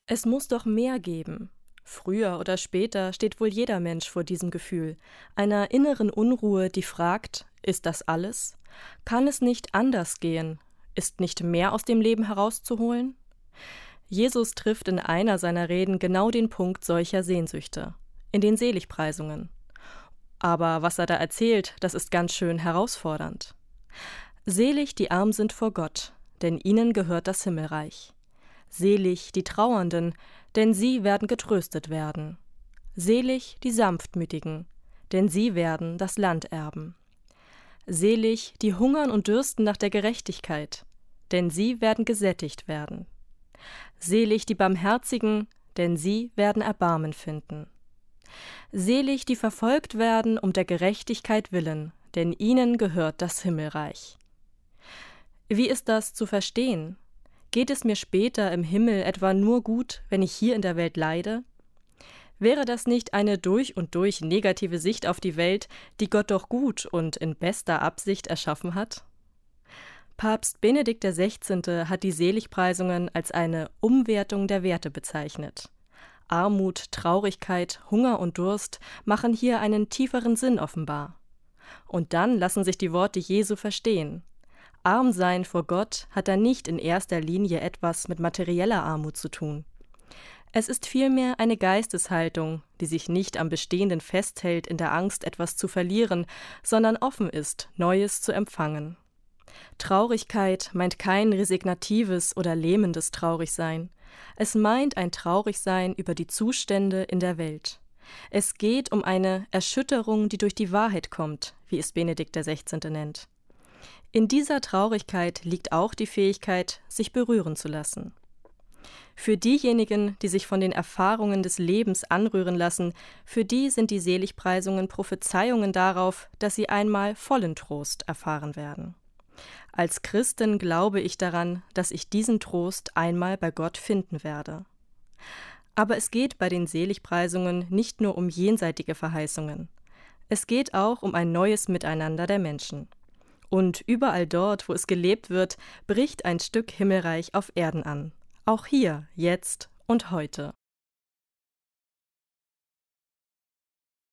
Es muss doch mehr geben. Früher oder später steht wohl jeder Mensch vor diesem Gefühl, einer inneren Unruhe, die fragt: Ist das alles? Kann es nicht anders gehen? Ist nicht mehr aus dem Leben herauszuholen? Jesus trifft in einer seiner Reden genau den Punkt solcher Sehnsüchte, in den Seligpreisungen. Aber was er da erzählt, das ist ganz schön herausfordernd. Selig die arm sind vor Gott, denn ihnen gehört das Himmelreich. Selig die Trauernden, denn sie werden getröstet werden. Selig die Sanftmütigen, denn sie werden das Land erben. Selig die hungern und dürsten nach der Gerechtigkeit, denn sie werden gesättigt werden. Selig die Barmherzigen, denn sie werden Erbarmen finden. Selig die verfolgt werden um der Gerechtigkeit willen, denn ihnen gehört das Himmelreich. Wie ist das zu verstehen? Geht es mir später im Himmel etwa nur gut, wenn ich hier in der Welt leide? Wäre das nicht eine durch und durch negative Sicht auf die Welt, die Gott doch gut und in bester Absicht erschaffen hat? Papst Benedikt XVI. Hat die Seligpreisungen als eine Umwertung der Werte bezeichnet. Armut, Traurigkeit, Hunger und Durst machen hier einen tieferen Sinn offenbar. Und dann lassen sich die Worte Jesu verstehen. Arm sein vor Gott hat da nicht in erster Linie etwas mit materieller Armut zu tun. Es ist vielmehr eine Geisteshaltung, die sich nicht am Bestehenden festhält in der Angst, etwas zu verlieren, sondern offen ist, Neues zu empfangen. Traurigkeit meint kein resignatives oder lähmendes Traurigsein. Es meint ein Traurigsein über die Zustände in der Welt. Es geht um eine Erschütterung, die durch die Wahrheit kommt, wie es Benedikt XVI. Nennt. In dieser Traurigkeit liegt auch die Fähigkeit, sich berühren zu lassen. Für diejenigen, die sich von den Erfahrungen des Lebens anrühren lassen, für die sind die Seligpreisungen Prophezeiungen darauf, dass sie einmal vollen Trost erfahren werden. Als Christin glaube ich daran, dass ich diesen Trost einmal bei Gott finden werde. Aber es geht bei den Seligpreisungen nicht nur um jenseitige Verheißungen. Es geht auch um ein neues Miteinander der Menschen. Und überall dort, wo es gelebt wird, bricht ein Stück Himmelreich auf Erden an. Auch hier, jetzt und heute.